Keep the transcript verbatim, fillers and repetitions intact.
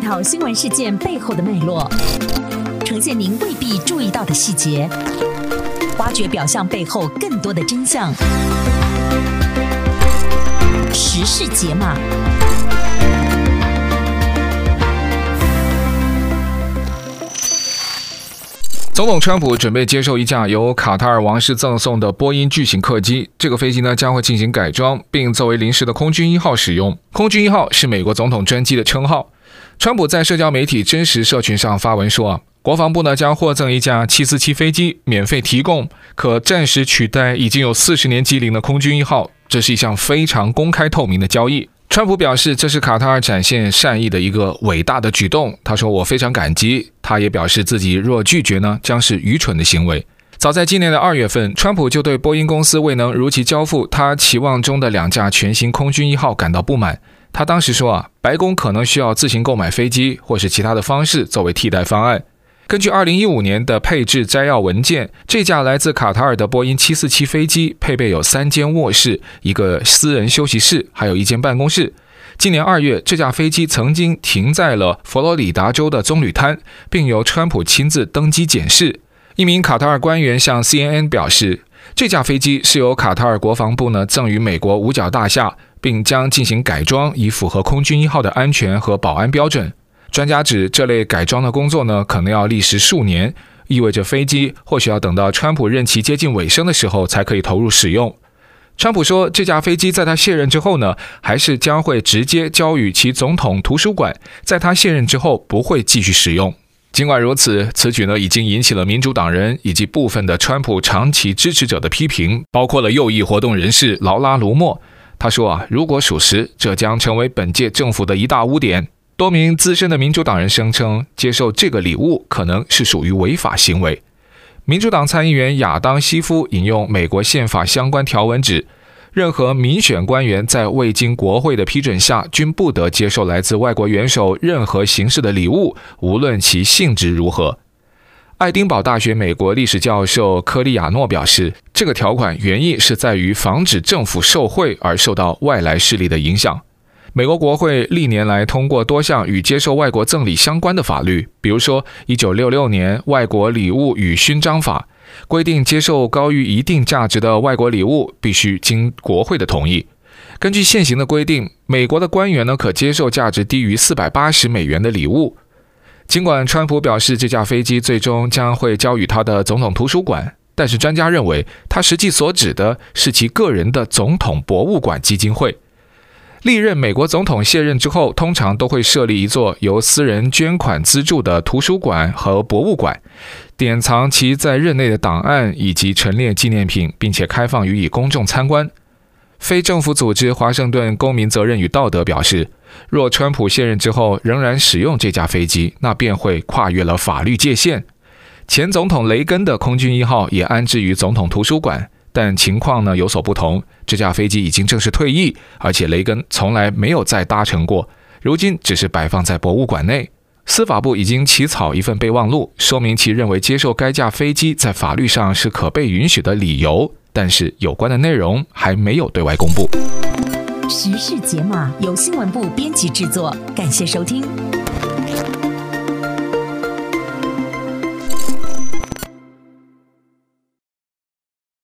讨新闻事件背后的脉络，呈现您未必注意到的细节，挖掘表象背后更多的真相。时事解码。 总统川普准备接受一架由卡塔尔王室赠送的波音巨型客机，这个飞机呢将会进行改装，并作为临时的空军一号使用。空军一号是美国总统专机的称号。川普在社交媒体真实社群上发文说啊，国防部呢将获赠一架七四七飞机，免费提供，可暂时取代已经有四十年机龄的空军一号。这是一项非常公开透明的交易。川普表示，这是卡塔尔展现善意的一个伟大的举动。他说，我非常感激。他也表示自己若拒绝呢，将是愚蠢的行为。早在今年的二月份，川普就对波音公司未能如期交付他期望中的两架全新空军一号感到不满。他当时说啊，白宫可能需要自行购买飞机或是其他的方式作为替代方案。根据二零一五年的配置摘要文件，这架来自卡塔尔的波音七四七飞机配备有三间卧室、一个私人休息室，还有一间办公室。今年二月，这架飞机曾经停在了佛罗里达州的棕榈滩，并由川普亲自登机检视。一名卡塔尔官员向 C N N 表示，这架飞机是由卡塔尔国防部呢赠予美国五角大厦，并将进行改装，以符合空军一号的安全和保安标准。专家指，这类改装的工作呢，可能要历时数年，意味着飞机或许要等到川普任期接近尾声的时候才可以投入使用。川普说，这架飞机在他卸任之后呢，还是将会直接交予其总统图书馆，在他卸任之后不会继续使用。尽管如此，此举呢已经引起了民主党人以及部分的川普长期支持者的批评，包括了右翼活动人士劳拉·卢默。他说啊，如果属实，这将成为本届政府的一大污点。多名资深的民主党人声称，接受这个礼物可能是属于违法行为。民主党参议员亚当·西夫引用美国宪法相关条文指，任何民选官员在未经国会的批准下，均不得接受来自外国元首任何形式的礼物，无论其性质如何。爱丁堡大学美国历史教授科利亚诺表示，这个条款原意是在于防止政府受贿而受到外来势力的影响。美国国会历年来通过多项与接受外国赠礼相关的法律，比如说一九六六年外国礼物与勋章法，规定接受高于一定价值的外国礼物必须经国会的同意。根据现行的规定，美国的官员呢可接受价值低于四百八十美元的礼物。尽管川普表示这架飞机最终将会交予他的总统图书馆，但是专家认为他实际所指的是其个人的总统博物馆基金会。历任美国总统卸任之后，通常都会设立一座由私人捐款资助的图书馆和博物馆，典藏其在任内的档案以及陈列纪念品，并且开放予以公众参观。非政府组织华盛顿公民责任与道德表示，若川普卸任之后仍然使用这架飞机，那便会跨越了法律界限。前总统雷根的空军一号也安置于总统图书馆，但情况呢有所不同，这架飞机已经正式退役，而且雷根从来没有再搭乘过，如今只是摆放在博物馆内。司法部已经起草一份备忘录，说明其认为接受该架飞机在法律上是可被允许的理由，但是有关的内容还没有对外公布。 时事解码由新闻部编辑制作，感谢收听。